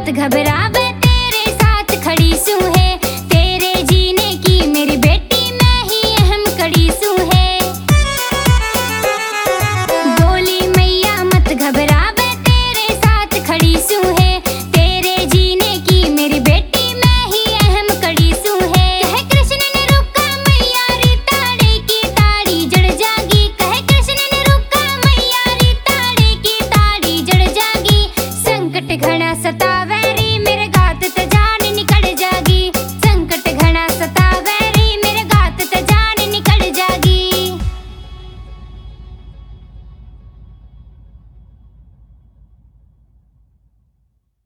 मत घबरावे, तेरे साथ खड़ी सू है। तेरे जीने की मेरी बेटी मैं ही अहम कड़ी सू है। बोली मैया मत घबरावे, तेरे साथ खड़ी सू है। तेरे जीने की मेरी बेटी मैं ही अहम कड़ी सू है। कहे कृष्ण ने रुका मैया री ताड़े की ताड़ी जड़ जागी। कहे कृष्ण ने रुका मैया री ताड़े की ताड़ी जड़ जागी। संकट घना सतावे